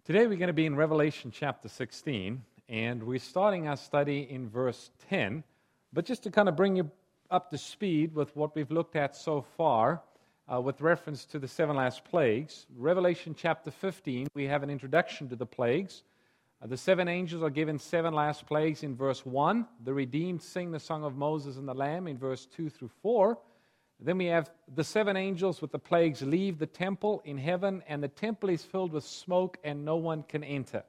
Today we're going to be in Revelation chapter 16, and we're starting our study in verse 10. But just to kind of bring you up to speed with what we've looked at so far, with reference to the seven last plagues, Revelation chapter 15, we have an introduction to the plagues. The seven angels are given seven last plagues in verse 1. The redeemed sing the song of Moses and the Lamb in verse 2 through 4. Then we have the seven angels with the plagues leave the temple in heaven, and the temple is filled with smoke, and no one can enter.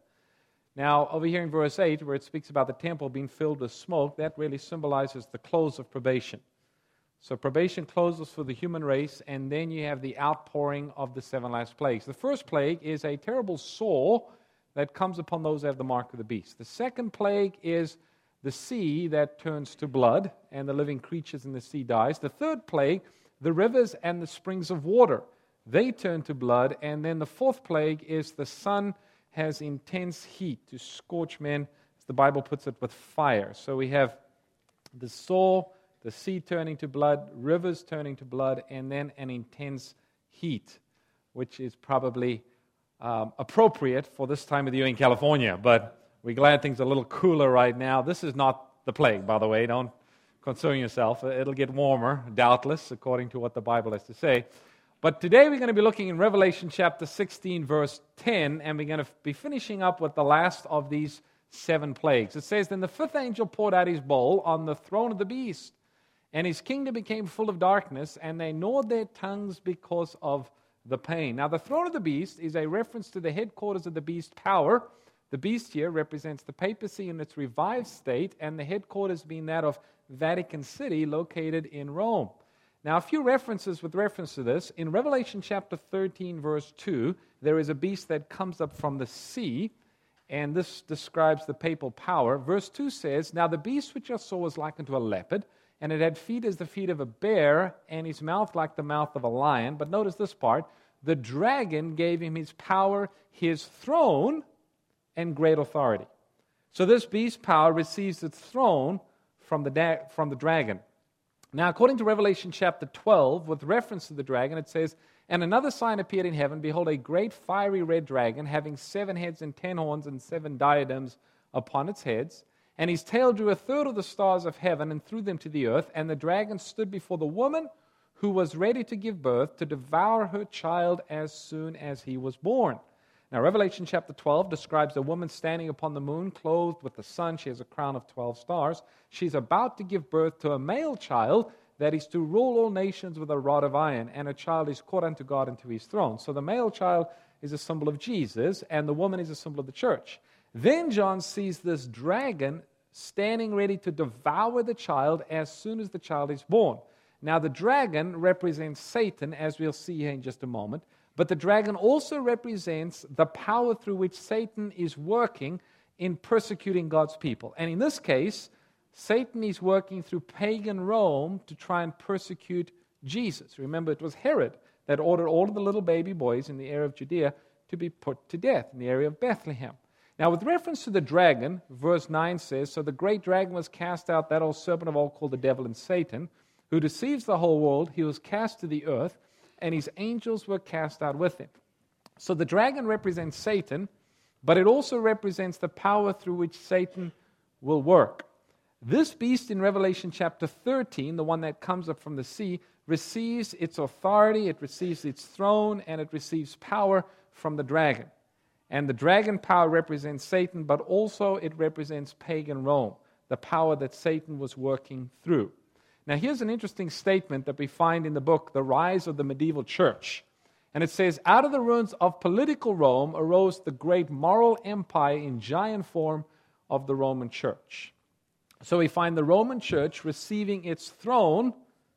Now, over here in verse 8, where it speaks about the temple being filled with smoke, that really symbolizes the close of probation. So probation closes for the human race, and then you have the outpouring of the seven last plagues. The first plague is a terrible sore that comes upon those who have the mark of the beast. The second plague is the sea that turns to blood, and the living creatures in the sea dies. The third plague, the rivers and the springs of water, they turn to blood. And then the fourth plague is the sun has intense heat to scorch men, as the Bible puts it, with fire. So we have the sore, the sea turning to blood, rivers turning to blood, and then an intense heat, which is probably appropriate for this time of the year in California. But we're glad things are a little cooler right now. This is not the plague, by the way. Don't concern yourself. It'll get warmer, doubtless, according to what the Bible has to say. But today we're going to be looking in Revelation chapter 16, verse 10, and we're going to be finishing up with the last of these seven plagues. It says, "Then the fifth angel poured out his bowl on the throne of the beast, and his kingdom became full of darkness, and they gnawed their tongues because of the pain." Now, the throne of the beast is a reference to the headquarters of the beast power. The beast here represents the papacy in its revived state, and the headquarters being that of Vatican City, located in Rome. Now, a few references with reference to this. In Revelation chapter 13, verse 2, there is a beast that comes up from the sea, and this describes the papal power. Verse 2 says, "Now the beast which I saw was like unto a leopard, and it had feet as the feet of a bear, and his mouth like the mouth of a lion." But notice this part, "The dragon gave him his power, his throne, and great authority." So this beast power receives its throne from the dragon. Now, according to Revelation chapter 12, with reference to the dragon, it says, "And another sign appeared in heaven, behold, a great fiery red dragon, having 7 heads and 10 horns and 7 diadems upon its heads. And his tail drew a third of the stars of heaven and threw them to the earth. And the dragon stood before the woman who was ready to give birth, to devour her child as soon as he was born." Now, Revelation chapter 12 describes a woman standing upon the moon, clothed with the sun. She has a crown of 12 stars. She's about to give birth to a male child that is to rule all nations with a rod of iron, and a child is caught unto God and to his throne. So the male child is a symbol of Jesus, and the woman is a symbol of the church. Then John sees this dragon standing ready to devour the child as soon as the child is born. Now, the dragon represents Satan, as we'll see here in just a moment. But the dragon also represents the power through which Satan is working in persecuting God's people. And in this case, Satan is working through pagan Rome to try and persecute Jesus. Remember, it was Herod that ordered all of the little baby boys in the area of Judea to be put to death in the area of Bethlehem. Now, with reference to the dragon, verse 9 says, "So the great dragon was cast out, that old serpent of old called the devil and Satan, who deceives the whole world. He was cast to the earth, and his angels were cast out with him." So the dragon represents Satan, but it also represents the power through which Satan will work. This beast in Revelation chapter 13, the one that comes up from the sea, receives its authority, it receives its throne, and it receives power from the dragon. And the dragon power represents Satan, but also it represents pagan Rome, the power that Satan was working through. Now, here's an interesting statement that we find in the book, The Rise of the Medieval Church. And it says, "Out of the ruins of political Rome arose the great moral empire in giant form of the Roman Church." So we find the Roman Church receiving its throne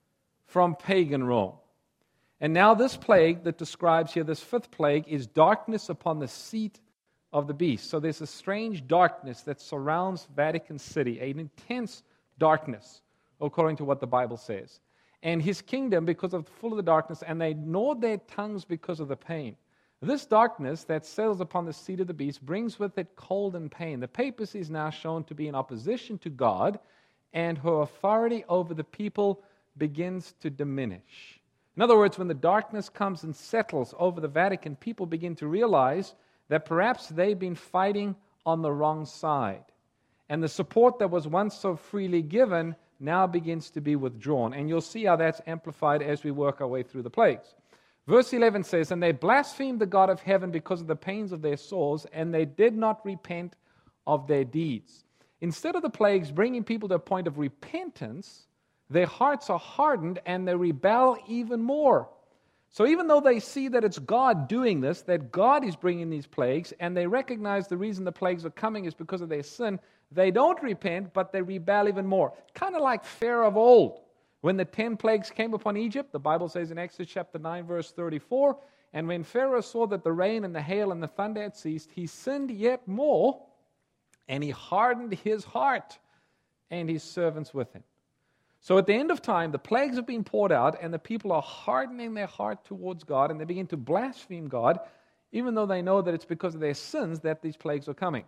from pagan Rome. And now this plague that describes here, this fifth plague, is darkness upon the seat of the beast. So there's a strange darkness that surrounds Vatican City, an intense darkness, according to what the Bible says. And his kingdom, because of full of the darkness, and they gnawed their tongues because of the pain. This darkness that settles upon the seat of the beast brings with it cold and pain. The papacy is now shown to be in opposition to God, and her authority over the people begins to diminish. In other words, when the darkness comes and settles over the Vatican, people begin to realize that perhaps they've been fighting on the wrong side. And the support that was once so freely given now begins to be withdrawn. And you'll see how that's amplified as we work our way through the plagues. Verse 11 says, "And they blasphemed the God of heaven because of the pains of their sores, and they did not repent of their deeds." Instead of the plagues bringing people to a point of repentance, their hearts are hardened and they rebel even more. So even though they see that it's God doing this, that God is bringing these plagues, and they recognize the reason the plagues are coming is because of their sin, they don't repent, but they rebel even more. Kind of like Pharaoh of old. When the 10 plagues came upon Egypt, the Bible says in Exodus chapter 9, verse 34, "And when Pharaoh saw that the rain and the hail and the thunder had ceased, he sinned yet more, and he hardened his heart and his servants with him." So at the end of time, the plagues have been poured out, and the people are hardening their heart towards God, and they begin to blaspheme God, even though they know that it's because of their sins that these plagues are coming.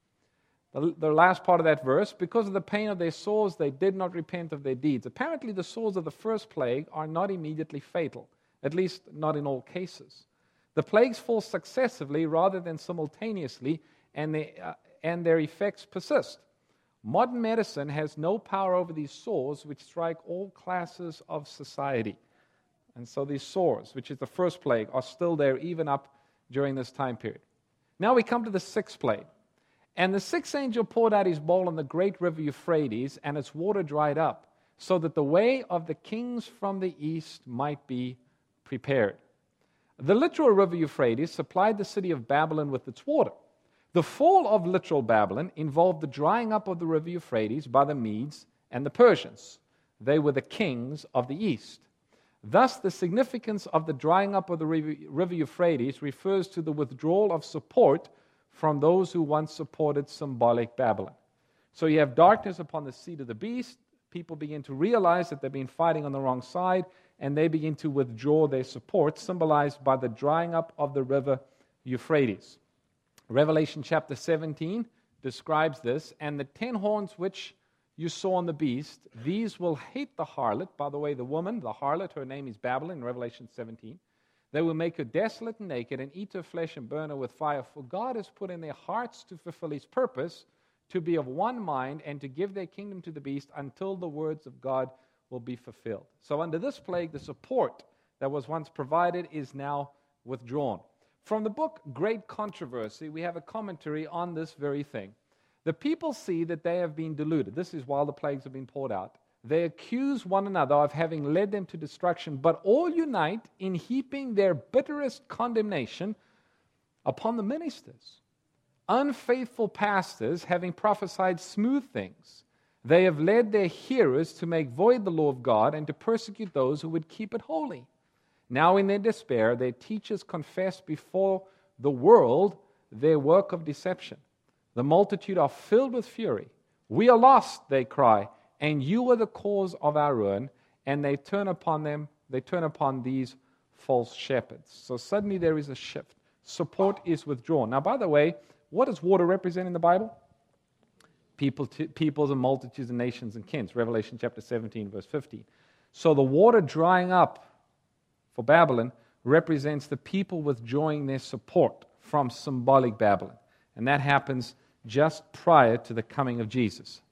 The last part of that verse, "Because of the pain of their sores, they did not repent of their deeds." Apparently, the sores of the first plague are not immediately fatal, at least not in all cases. The plagues fall successively rather than simultaneously, and their effects persist. Modern medicine has no power over these sores, which strike all classes of society. And so these sores, which is the first plague, are still there even up during this time period. Now we come to the sixth plague. "And the sixth angel poured out his bowl on the great river Euphrates, and its water dried up, so that the way of the kings from the east might be prepared." The literal river Euphrates supplied the city of Babylon with its water. The fall of literal Babylon involved the drying up of the river Euphrates by the Medes and the Persians. They were the kings of the east. Thus, the significance of the drying up of the river Euphrates refers to the withdrawal of support from those who once supported symbolic Babylon. So you have darkness upon the seat of the beast. People begin to realize that they've been fighting on the wrong side, and they begin to withdraw their support, symbolized by the drying up of the river Euphrates. Revelation chapter 17 describes this, "And the 10 horns which you saw on the beast, these will hate the harlot." By the way, the woman, the harlot, her name is Babylon in Revelation 17. "They will make her desolate and naked, and eat her flesh and burn her with fire. For God has put in their hearts to fulfill his purpose, to be of one mind, and to give their kingdom to the beast until the words of God will be fulfilled." So under this plague, the support that was once provided is now withdrawn. From the book Great Controversy, we have a commentary on this very thing. The people see that they have been deluded. This is while the plagues have been poured out. They accuse one another of having led them to destruction, but all unite in heaping their bitterest condemnation upon the ministers. Unfaithful pastors, having prophesied smooth things, they have led their hearers to make void the law of God and to persecute those who would keep it holy. Now in their despair, their teachers confess before the world their work of deception. The multitude are filled with fury. "We are lost," they cry, "and you are the cause of our ruin." And they turn upon these false shepherds. So suddenly there is a shift. Support is withdrawn. Now, by the way, what does water represent in the Bible? Peoples and multitudes and nations and kings. Revelation chapter 17, verse 15. So the water drying up for Babylon represents the people withdrawing their support from symbolic Babylon. And that happens just prior to the coming of Jesus.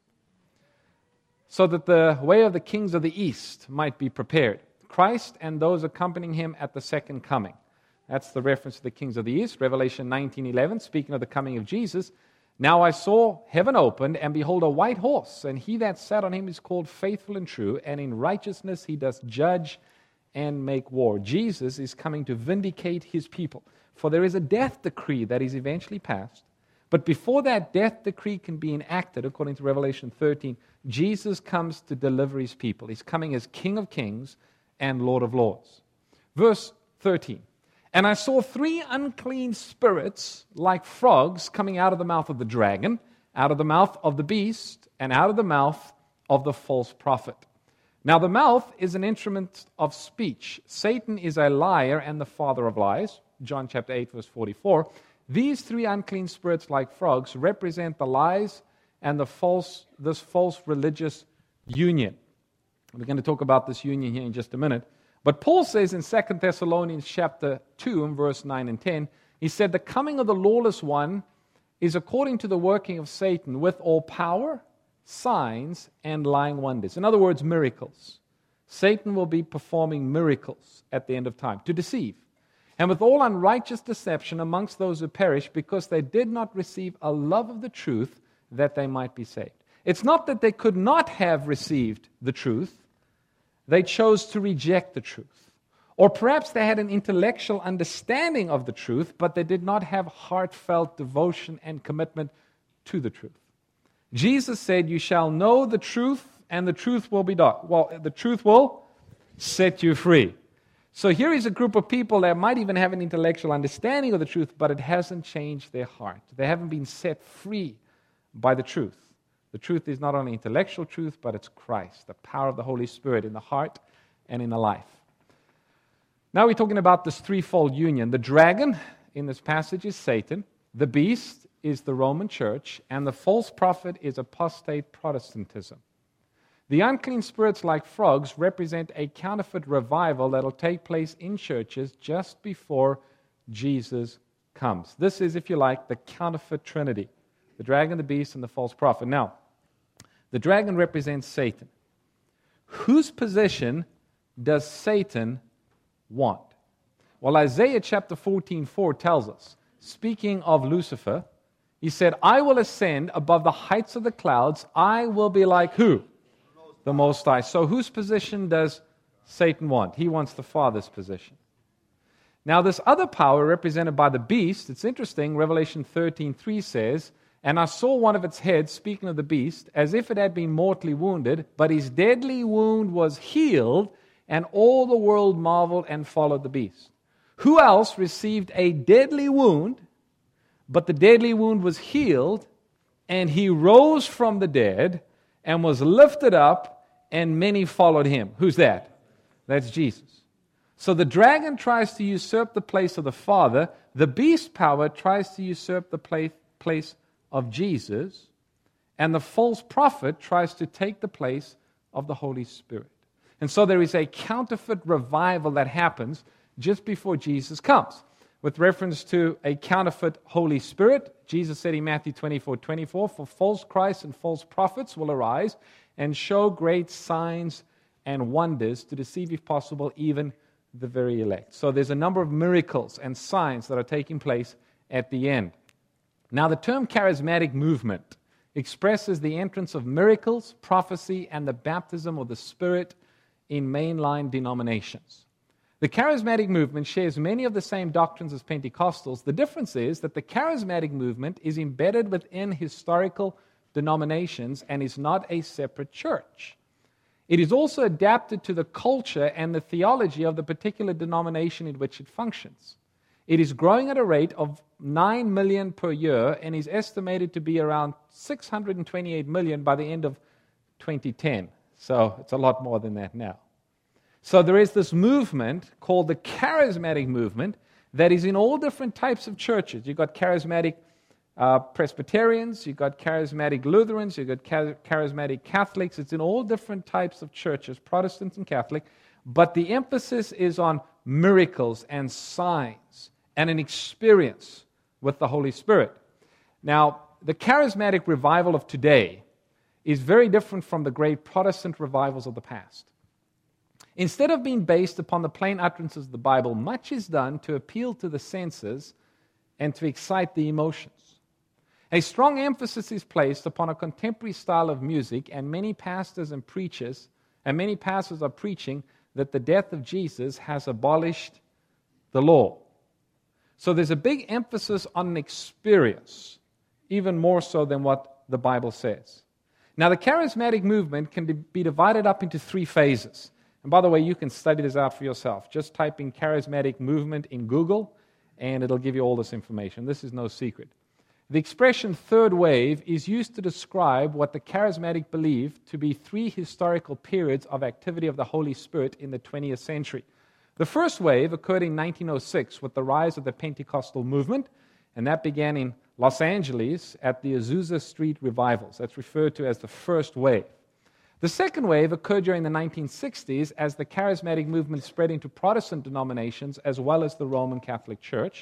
So that the way of the kings of the east might be prepared. Christ and those accompanying him at the second coming. That's the reference to the kings of the east. Revelation 19:11, speaking of the coming of Jesus. "Now I saw heaven opened, and behold a white horse, and he that sat on him is called Faithful and True, and in righteousness he does judge and make war." Jesus is coming to vindicate his people. For there is a death decree that is eventually passed. But before that death decree can be enacted, according to Revelation 13, Jesus comes to deliver his people. He's coming as King of Kings and Lord of Lords. Verse 13. "And I saw 3 unclean spirits like frogs coming out of the mouth of the dragon, out of the mouth of the beast, and out of the mouth of the false prophet. Now the mouth is an instrument of speech. Satan is a liar and the father of lies." John chapter 8, verse 44. These 3 unclean spirits like frogs represent the lies and this false religious union. We're going to talk about this union here in just a minute. But Paul says in 2 Thessalonians chapter 2 and verse 9 and 10, He said, the coming of the lawless one is according to the working of Satan with all power, signs, and lying wonders. In other words, miracles. Satan will be performing miracles at the end of time to deceive. And with all unrighteous deception amongst those who perish, because they did not receive a love of the truth that they might be saved. It's not that they could not have received the truth. They chose to reject the truth. Or perhaps they had an intellectual understanding of the truth, but they did not have heartfelt devotion and commitment to the truth. Jesus said, you shall know the truth, and the truth will be dark. Well, the truth will set you free. So here is a group of people that might even have an intellectual understanding of the truth, but it hasn't changed their heart. They haven't been set free by the truth. The truth is not only intellectual truth, but it's Christ, the power of the Holy Spirit in the heart and in the life. Now we're talking about this threefold union. The dragon in this passage is Satan, the beast is the Roman church, and the false prophet is apostate Protestantism. The unclean spirits, like frogs, represent a counterfeit revival that will take place in churches just before Jesus comes. This is, if you like, the counterfeit trinity. The dragon, the beast, and the false prophet. Now, the dragon represents Satan. Whose position does Satan want? Well, Isaiah chapter 14:4 tells us, speaking of Lucifer, he said, I will ascend above the heights of the clouds. I will be like who? The Most High. So whose position does Satan want? He wants the Father's position. Now, this other power represented by the beast, it's interesting, Revelation 13:3 says, and I saw one of its heads, speaking of the beast, as if it had been mortally wounded, but his deadly wound was healed, and all the world marveled and followed the beast. Who else received a deadly wound, but the deadly wound was healed, and he rose from the dead, and was lifted up, and many followed him? Who's that? That's Jesus. So the dragon tries to usurp the place of the Father. The beast power tries to usurp the place of Jesus, and the false prophet tries to take the place of the Holy Spirit. And so there is a counterfeit revival that happens just before Jesus comes. With reference to a counterfeit Holy Spirit, Jesus said in Matthew 24:24, for false Christs and false prophets will arise and show great signs and wonders to deceive, if possible, even the very elect. So there's a number of miracles and signs that are taking place at the end. Now, the term charismatic movement expresses the entrance of miracles, prophecy, and the baptism of the Spirit in mainline denominations. The charismatic movement shares many of the same doctrines as Pentecostals. The difference is that the charismatic movement is embedded within historical denominations and is not a separate church. It is also adapted to the culture and the theology of the particular denomination in which it functions. It is growing at a rate of 9 million per year and is estimated to be around 628 million by the end of 2010. So it's a lot more than that now. So there is this movement called the charismatic movement that is in all different types of churches. You've got charismatic Presbyterians, you've got charismatic Lutherans, you've got charismatic Catholics. It's in all different types of churches, Protestant and Catholic. But the emphasis is on miracles and signs and an experience with the Holy Spirit. Now, the charismatic revival of today is very different from the great Protestant revivals of the past. Instead of being based upon the plain utterances of the Bible, much is done to appeal to the senses and to excite the emotions. A strong emphasis is placed upon a contemporary style of music, and many pastors are preaching that the death of Jesus has abolished the law. So there's a big emphasis on an experience, even more so than what the Bible says. Now, the charismatic movement can be divided up into 3 phases. And by the way, you can study this out for yourself. Just type in charismatic movement in Google, and it'll give you all this information. This is no secret. The expression third wave is used to describe what the charismatic believe to be 3 historical periods of activity of the Holy Spirit in the 20th century. The first wave occurred in 1906 with the rise of the Pentecostal movement, and that began in Los Angeles at the Azusa Street revivals. That's referred to as the first wave. The second wave occurred during the 1960s as the charismatic movement spread into Protestant denominations as well as the Roman Catholic Church.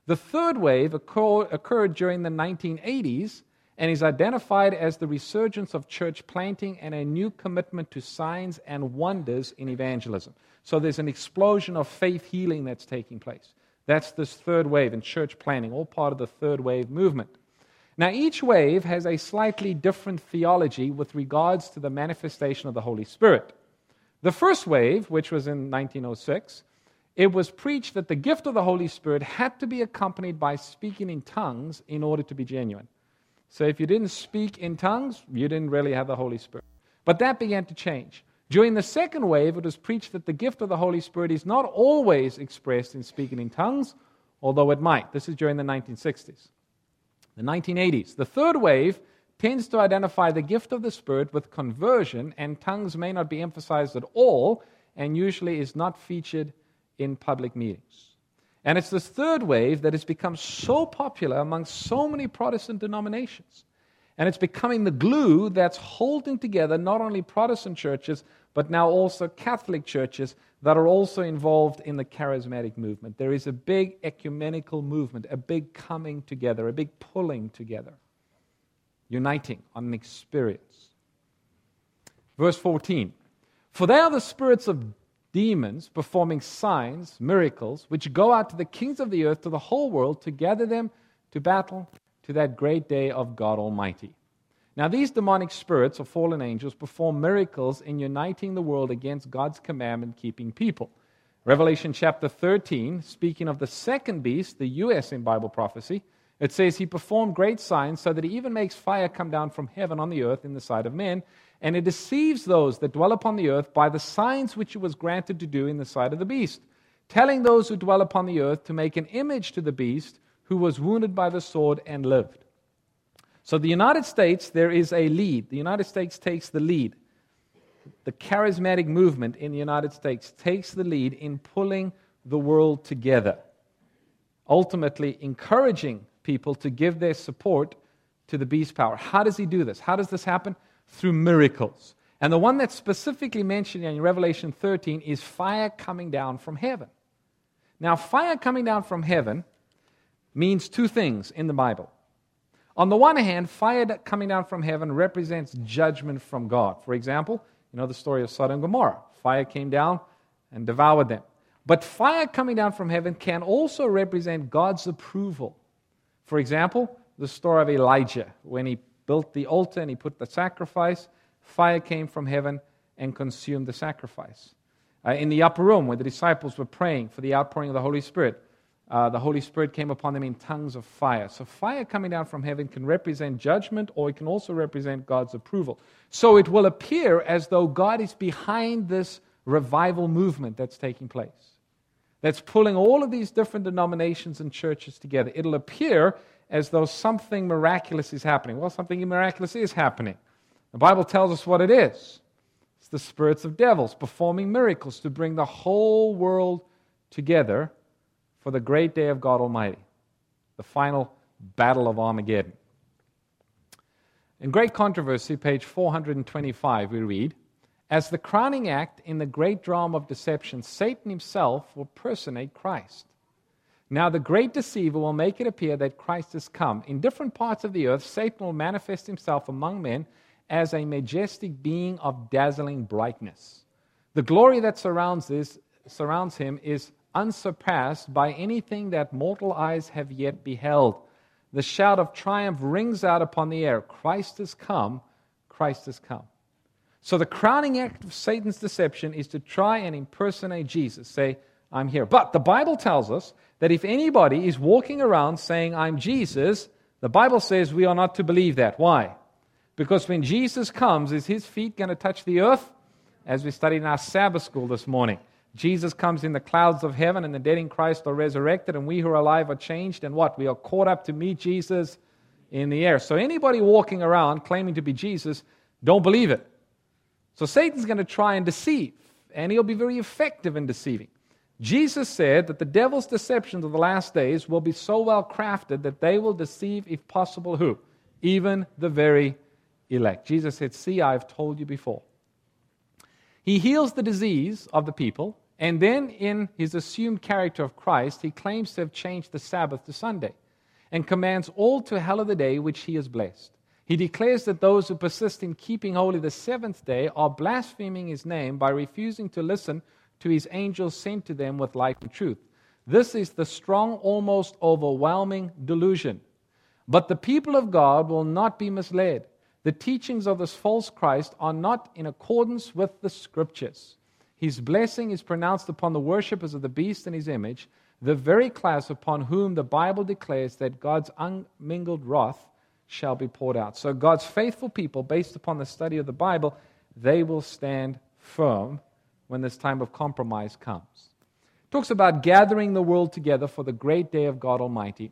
The third wave occurred during the 1980s and is identified as the resurgence of church planting and a new commitment to signs and wonders in evangelism. So there's an explosion of faith healing that's taking place. That's this third wave in church planting, all part of the third wave movement. Now, each wave has a slightly different theology with regards to the manifestation of the Holy Spirit. The first wave, which was in 1906, it was preached that the gift of the Holy Spirit had to be accompanied by speaking in tongues in order to be genuine. So if you didn't speak in tongues, you didn't really have the Holy Spirit. But that began to change. During the second wave, it was preached that the gift of the Holy Spirit is not always expressed in speaking in tongues, although it might. This is during the 1960s. The 1980s. The third wave tends to identify the gift of the Spirit with conversion, and tongues may not be emphasized at all, and usually is not featured in public meetings. And it's this third wave that has become so popular among so many Protestant denominations. And it's becoming the glue that's holding together not only Protestant churches, but now also Catholic churches that are also involved in the charismatic movement. There is a big ecumenical movement, a big coming together, a big pulling together, uniting on an experience. Verse 14, "For they are the spirits of demons performing signs, miracles, which go out to the kings of the earth, to the whole world, to gather them to battle to that great day of God Almighty." Now, these demonic spirits or fallen angels perform miracles in uniting the world against God's commandment-keeping people. Revelation chapter 13, speaking of the second beast, the U.S. in Bible prophecy, it says, "He performed great signs so that he even makes fire come down from heaven on the earth in the sight of men, and it deceives those that dwell upon the earth by the signs which it was granted to do in the sight of the beast, telling those who dwell upon the earth to make an image to the beast who was wounded by the sword and lived." So the United States, there is a lead. The United States takes the lead. The charismatic movement in the United States takes the lead in pulling the world together, ultimately encouraging people to give their support to the beast power. How does he do this? How does this happen? Through miracles. And the one that's specifically mentioned in Revelation 13 is fire coming down from heaven. Now, fire coming down from heaven means two things in the Bible. On the one hand, fire coming down from heaven represents judgment from God. For example, you know the story of Sodom and Gomorrah. Fire came down and devoured them. But fire coming down from heaven can also represent God's approval. For example, the story of Elijah. When he built the altar and he put the sacrifice, fire came from heaven and consumed the sacrifice. In the upper room where the disciples were praying for the outpouring of the Holy Spirit came upon them in tongues of fire. So fire coming down from heaven can represent judgment, or it can also represent God's approval. So it will appear as though God is behind this revival movement that's taking place, that's pulling all of these different denominations and churches together. It'll appear as though something miraculous is happening. Well, something miraculous is happening. The Bible tells us what it is. It's the spirits of devils performing miracles to bring the whole world together for the great day of God Almighty, the final battle of Armageddon. In Great Controversy, page 425, we read, "As the crowning act in the great drama of deception, Satan himself will personate Christ. Now the great deceiver will make it appear that Christ has come. In different parts of the earth, Satan will manifest himself among men as a majestic being of dazzling brightness. The glory that surrounds him is unsurpassed by anything that mortal eyes have yet beheld. The shout of triumph rings out upon the air. Christ has come, Christ has come." So the crowning act of Satan's deception is to try and impersonate Jesus, say, "I'm here." But the Bible tells us that if anybody is walking around saying, "I'm Jesus," the Bible says we are not to believe that. Why? Because when Jesus comes, is his feet going to touch the earth? As we studied in our Sabbath school this morning, Jesus comes in the clouds of heaven, and the dead in Christ are resurrected, and we who are alive are changed, and what? We are caught up to meet Jesus in the air. So anybody walking around claiming to be Jesus, don't believe it. So Satan's going to try and deceive, and he'll be very effective in deceiving. Jesus said that the devil's deceptions of the last days will be so well crafted that they will deceive, if possible, who? Even the very elect. Jesus said, "See, I've told you before." He heals the disease of the people, And then in his assumed character of Christ, he claims to have changed the Sabbath to Sunday and commands all to hallow the day which he has blessed. He declares that those who persist in keeping holy the seventh day are blaspheming his name by refusing to listen to his angels sent to them with light and truth. This is the strong, almost overwhelming delusion. But the people of God will not be misled. The teachings of this false Christ are not in accordance with the Scriptures. His blessing is pronounced upon the worshippers of the beast and his image, the very class upon whom the Bible declares that God's unmingled wrath shall be poured out. So God's faithful people, based upon the study of the Bible, they will stand firm when this time of compromise comes. It talks about gathering the world together for the great day of God Almighty.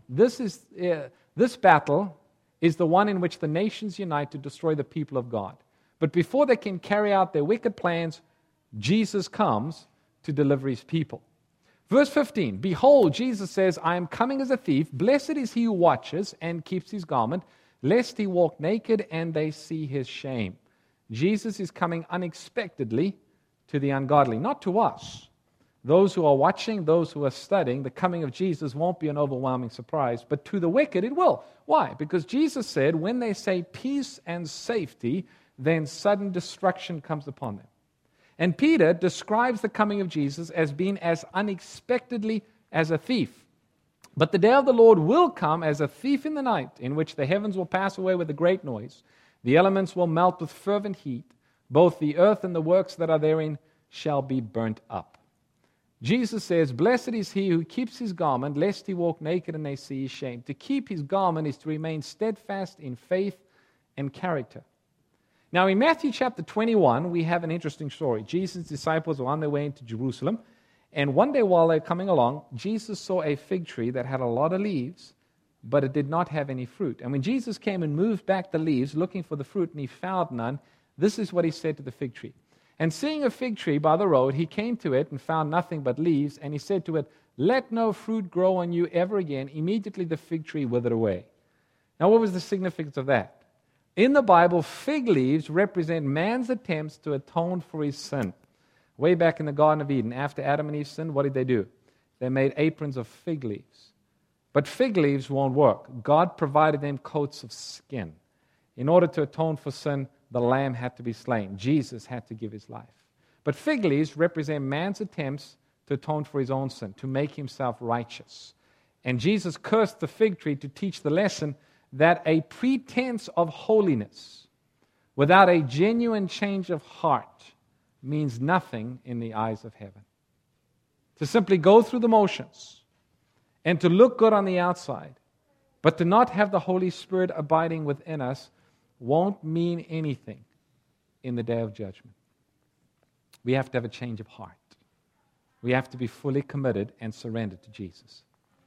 This battle is the one in which the nations unite to destroy the people of God. But before they can carry out their wicked plans, Jesus comes to deliver his people. Verse 15, behold, Jesus says, I am coming as a thief. Blessed is he who watches and keeps his garment, lest he walk naked and they see his shame. Jesus is coming unexpectedly to the ungodly, not to us. Those who are watching, those who are studying, the coming of Jesus won't be an overwhelming surprise, but to the wicked it will. Why? Because Jesus said, when they say peace and safety, then sudden destruction comes upon them. And Peter describes the coming of Jesus as being as unexpectedly as a thief. But the day of the Lord will come as a thief in the night, in which the heavens will pass away with a great noise. The elements will melt with fervent heat. Both the earth and the works that are therein shall be burnt up. Jesus says, blessed is he who keeps his garment, lest he walk naked and they see his shame. To keep his garment is to remain steadfast in faith and character. Now, in Matthew chapter 21, we have an interesting story. Jesus' disciples were on their way into Jerusalem, and one day while they're coming along, Jesus saw a fig tree that had a lot of leaves, but it did not have any fruit. And when Jesus came and moved back the leaves, looking for the fruit, and he found none, this is what he said to the fig tree. And seeing a fig tree by the road, he came to it and found nothing but leaves, and he said to it, let no fruit grow on you ever again. Immediately the fig tree withered away. Now, what was the significance of that? In the Bible, fig leaves represent man's attempts to atone for his sin. Way back in the Garden of Eden, after Adam and Eve sinned, what did they do? They made aprons of fig leaves. But fig leaves won't work. God provided them coats of skin. In order to atone for sin, the lamb had to be slain. Jesus had to give his life. But fig leaves represent man's attempts to atone for his own sin, to make himself righteous. And Jesus cursed the fig tree to teach the lesson that a pretense of holiness without a genuine change of heart means nothing in the eyes of heaven. To simply go through the motions and to look good on the outside, but to not have the Holy Spirit abiding within us won't mean anything in the day of judgment. We have to have a change of heart. We have to be fully committed and surrendered to Jesus.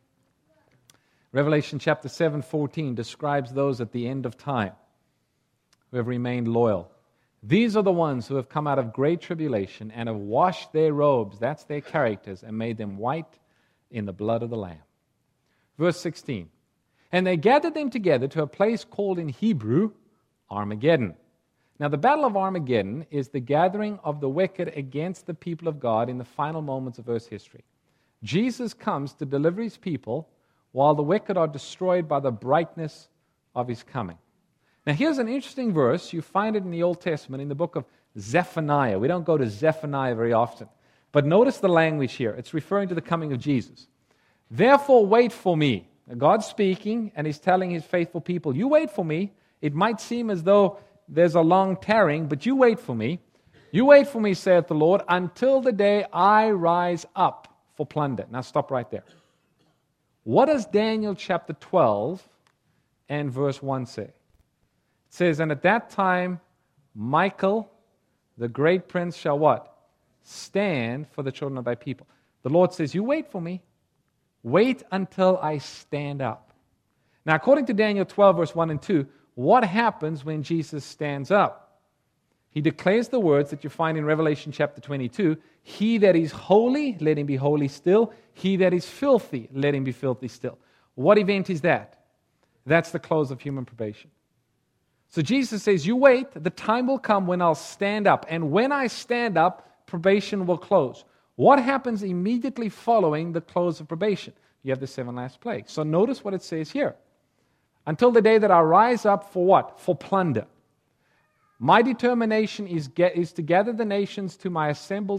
Revelation chapter 7:14 describes those at the end of time who have remained loyal. These are the ones who have come out of great tribulation and have washed their robes, that's their characters, and made them white in the blood of the Lamb. Verse 16, and they gathered them together to a place called in Hebrew Armageddon. Now, the Battle of Armageddon is the gathering of the wicked against the people of God in the final moments of Earth's history. Jesus comes to deliver his people while the wicked are destroyed by the brightness of his coming. Now, here's an interesting verse. You find it in the Old Testament in the book of Zephaniah. We don't go to Zephaniah very often. But notice the language here. It's referring to the coming of Jesus. Therefore, wait for me. Now, God's speaking, and he's telling his faithful people, you wait for me. It might seem as though there's a long tarrying, but you wait for me. You wait for me, saith the Lord, until the day I rise up for plunder. Now, stop right there. What does Daniel chapter 12 and verse 1 say? It says, and at that time, Michael, the great prince, shall what? Stand for the children of thy people. The Lord says, you wait for me. Wait until I stand up. Now, according to Daniel 12, verse 1 and 2, what happens when Jesus stands up? He declares the words that you find in Revelation chapter 22, he that is holy, let him be holy still. He that is filthy, let him be filthy still. What event is that? That's the close of human probation. So Jesus says, you wait, the time will come when I'll stand up. And when I stand up, probation will close. What happens immediately following the close of probation? You have the 7 last plagues. So notice what it says here. Until the day that I rise up for what? For plunder. My determination is to gather the nations to my assembly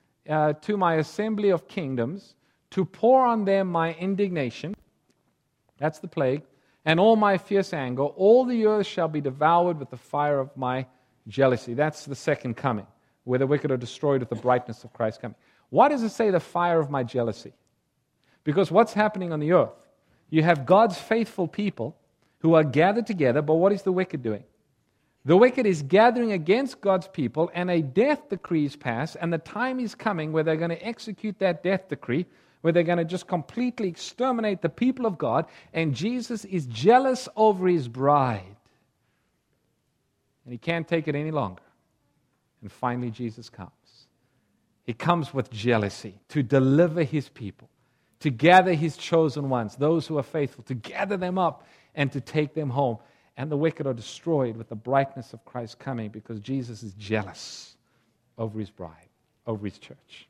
of kingdoms, to pour on them my indignation. That's the plague. And all my fierce anger. All the earth shall be devoured with the fire of my jealousy. That's the second coming, where the wicked are destroyed with the brightness of Christ's coming. Why does it say the fire of my jealousy? Because what's happening on the earth? You have God's faithful people who are gathered together, but what is the wicked doing? The wicked is gathering against God's people, and a death decree is passed, and the time is coming where they're going to execute that death decree, where they're going to just completely exterminate the people of God, and Jesus is jealous over his bride. And he can't take it any longer. And finally, Jesus comes. He comes with jealousy to deliver his people, to gather his chosen ones, those who are faithful, to gather them up and to take them home. And the wicked are destroyed with the brightness of Christ's coming because Jesus is jealous over his bride, over his church.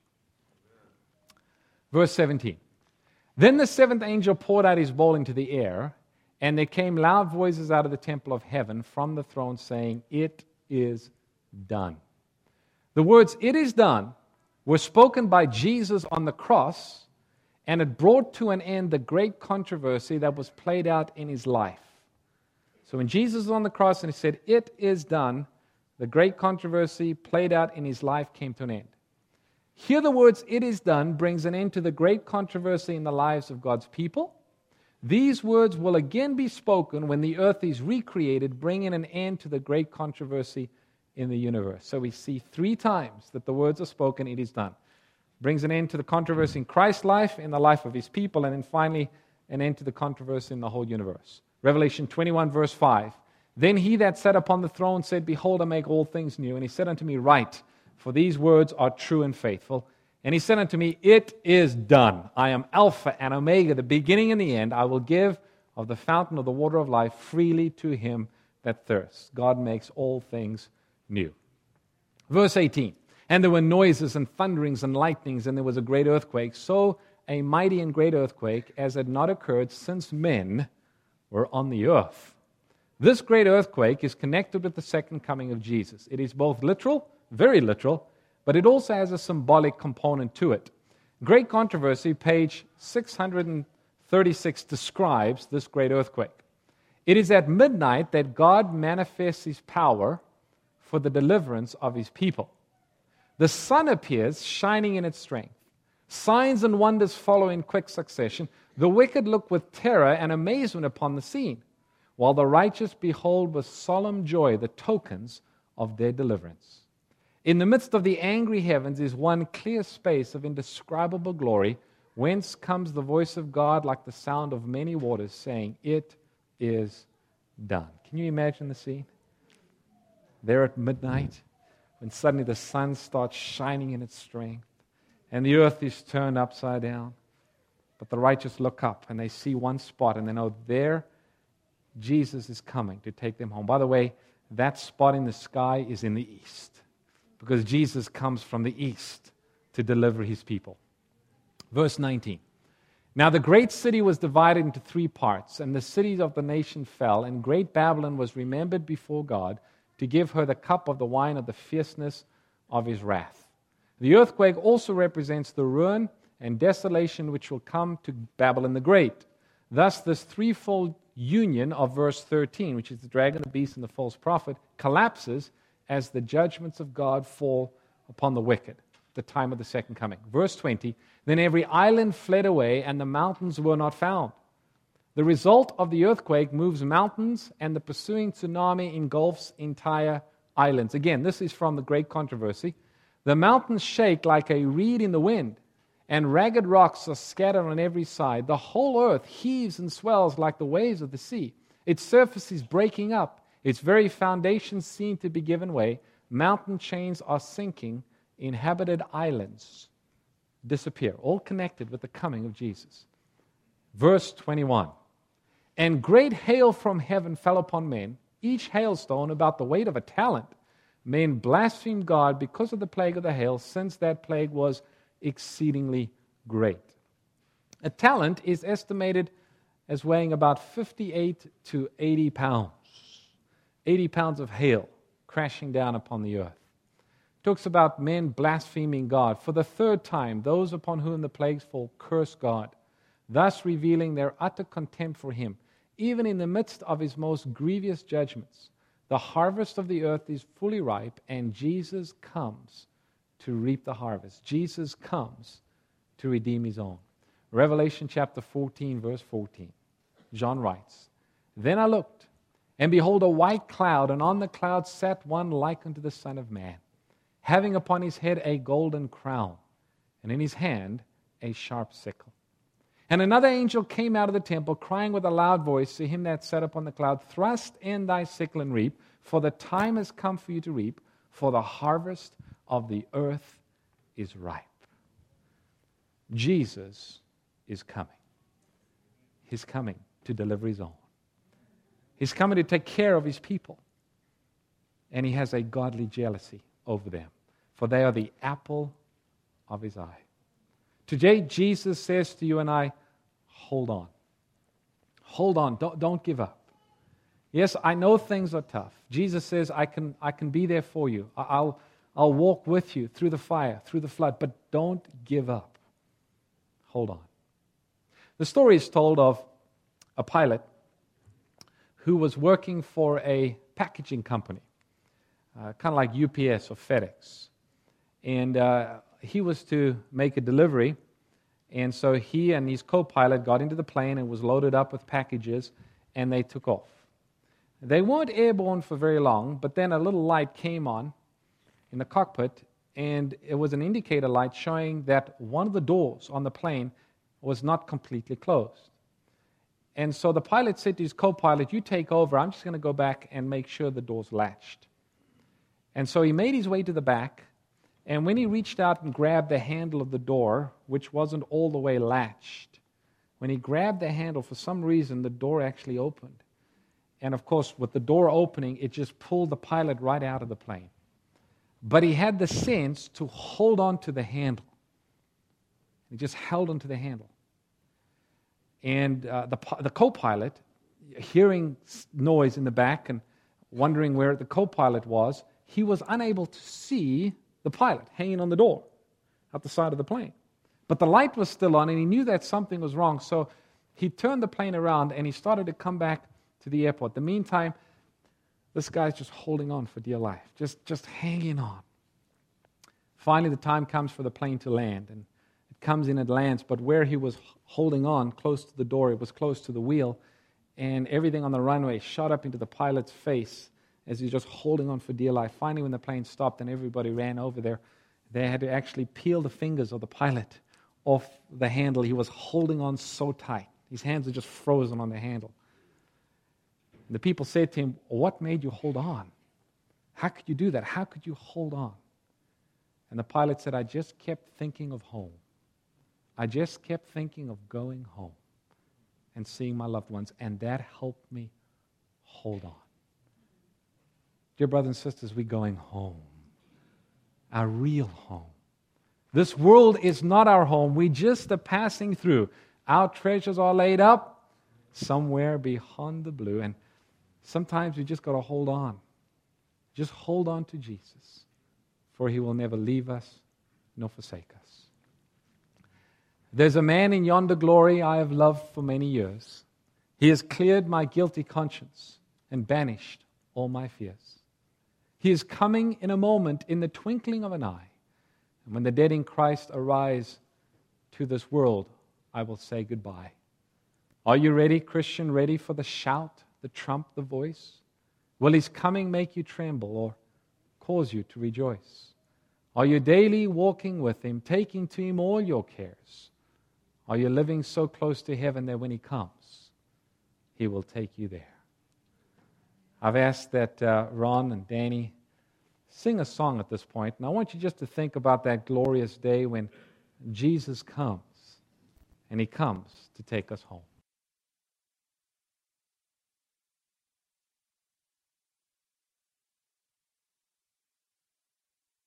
Verse 17. Then the 7th angel poured out his bowl into the air, and there came loud voices out of the temple of heaven from the throne saying, "It is done." The words, "It is done," were spoken by Jesus on the cross, and it brought to an end the great controversy that was played out in his life. So when Jesus was on the cross and he said, "It is done," the great controversy played out in his life came to an end. Here the words, "It is done," brings an end to the great controversy in the lives of God's people. These words will again be spoken when the earth is recreated, bringing an end to the great controversy in the universe. So we see 3 times that the words are spoken, "It is done." Brings an end to the controversy in Christ's life, in the life of his people, and then finally an end to the controversy in the whole universe. Revelation 21 verse 5. Then he that sat upon the throne said, "Behold, I make all things new. And he said unto me, Write, for these words are true and faithful. And he said unto me, It is done. I am Alpha and Omega, the beginning and the end. I will give of the fountain of the water of life freely to him that thirsts." God makes all things new. Verse 18. And there were noises and thunderings and lightnings, and there was a great earthquake, so a mighty and great earthquake as had not occurred since men were on the earth. This great earthquake is connected with the second coming of Jesus. It is both literal, very literal, but it also has a symbolic component to it. Great Controversy, page 636, describes this great earthquake. It is at midnight that God manifests his power for the deliverance of his people. The sun appears, shining in its strength. Signs and wonders follow in quick succession. The wicked look with terror and amazement upon the scene, while the righteous behold with solemn joy the tokens of their deliverance. In the midst of the angry heavens is one clear space of indescribable glory, whence comes the voice of God like the sound of many waters, saying, "It is done." Can you imagine the scene? There at midnight, when suddenly the sun starts shining in its strength, and the earth is turned upside down. But the righteous look up, and they see one spot, and they know there Jesus is coming to take them home. By the way, that spot in the sky is in the east, because Jesus comes from the east to deliver his people. Verse 19. Now the great city was divided into 3 parts, and the cities of the nation fell, and great Babylon was remembered before God to give her the cup of the wine of the fierceness of his wrath. The earthquake also represents the ruin and desolation which will come to Babylon the Great. Thus, this threefold union of verse 13, which is the dragon, the beast, and the false prophet, collapses as the judgments of God fall upon the wicked at the time of the second coming. Verse 20, then every island fled away, and the mountains were not found. The result of the earthquake moves mountains, and the pursuing tsunami engulfs entire islands. Again, this is from the Great Controversy. The mountains shake like a reed in the wind, and ragged rocks are scattered on every side. The whole earth heaves and swells like the waves of the sea. Its surface is breaking up. Its very foundations seem to be given way. Mountain chains are sinking. Inhabited islands disappear, all connected with the coming of Jesus. Verse 21. And great hail from heaven fell upon men, each hailstone about the weight of a talent. Men blasphemed God because of the plague of the hail, since that plague was exceedingly great. A talent is estimated as weighing about 58 to 80 pounds. 80 pounds of hail crashing down upon the earth. It talks about men blaspheming God. For the third time, those upon whom the plagues fall curse God, thus revealing their utter contempt for Him. Even in the midst of His most grievous judgments, the harvest of the earth is fully ripe, and Jesus comes to reap the harvest. Jesus comes to redeem His own. Revelation chapter 14, verse 14. John writes, Then I looked, and behold, a white cloud, and on the cloud sat one like unto the Son of Man, having upon his head a golden crown, and in his hand a sharp sickle. And another angel came out of the temple, crying with a loud voice to him that sat upon the cloud, Thrust in thy sickle and reap, for the time has come for you to reap, for the harvest of the earth is ripe. Jesus is coming. He's coming to deliver His own. He's coming to take care of His people. And He has a godly jealousy over them, for they are the apple of His eye. Today, Jesus says to you and I, hold on. Hold on. Don't give up. Yes, I know things are tough. Jesus says, I can be there for you. I'll walk with you through the fire, through the flood, but don't give up. Hold on. The story is told of a pilot who was working for a packaging company, kind of like UPS or FedEx. And he was to make a delivery, and so he and his co-pilot got into the plane and was loaded up with packages, and they took off. They weren't airborne for very long, but then a little light came on in the cockpit, and it was an indicator light showing that one of the doors on the plane was not completely closed. And so the pilot said to his co-pilot, you take over, I'm just going to go back and make sure the door's latched. And so he made his way to the back, and when he reached out and grabbed the handle of the door, which wasn't all the way latched, when he grabbed the handle, for some reason, the door actually opened. And of course, with the door opening, it just pulled the pilot right out of the plane. But he had the sense to hold on to the handle. He just held onto the handle. And the co-pilot, hearing noise in the back and wondering where the co-pilot was, he was unable to see the pilot hanging on the door at the side of the plane. But the light was still on, and he knew that something was wrong. So he turned the plane around, and he started to come back to the airport. In the meantime, this guy's just holding on for dear life, just hanging on. Finally, the time comes for the plane to land, and it comes in, it lands, but where he was holding on, close to the door, it was close to the wheel, and everything on the runway shot up into the pilot's face as he's just holding on for dear life. Finally, when the plane stopped and everybody ran over there, they had to actually peel the fingers of the pilot off the handle. He was holding on so tight. His hands were just frozen on the handle. And the people said to him, what made you hold on? How could you do that? How could you hold on? And the pilot said, I just kept thinking of home. I just kept thinking of going home and seeing my loved ones, and that helped me hold on. Dear brothers and sisters, we're going home, our real home. This world is not our home. We just are passing through. Our treasures are laid up somewhere beyond the blue, and sometimes we just got to hold on. Just hold on to Jesus, for He will never leave us nor forsake us. There's a man in yonder glory I have loved for many years. He has cleared my guilty conscience and banished all my fears. He is coming in a moment, in the twinkling of an eye. And when the dead in Christ arise to this world, I will say goodbye. Are you ready, Christian, ready for the shout, the trump, the voice? Will His coming make you tremble or cause you to rejoice? Are you daily walking with Him, taking to Him all your cares? Are you living so close to heaven that when He comes, He will take you there? I've asked that Ron and Danny sing a song at this point, and I want you just to think about that glorious day when Jesus comes, and He comes to take us home.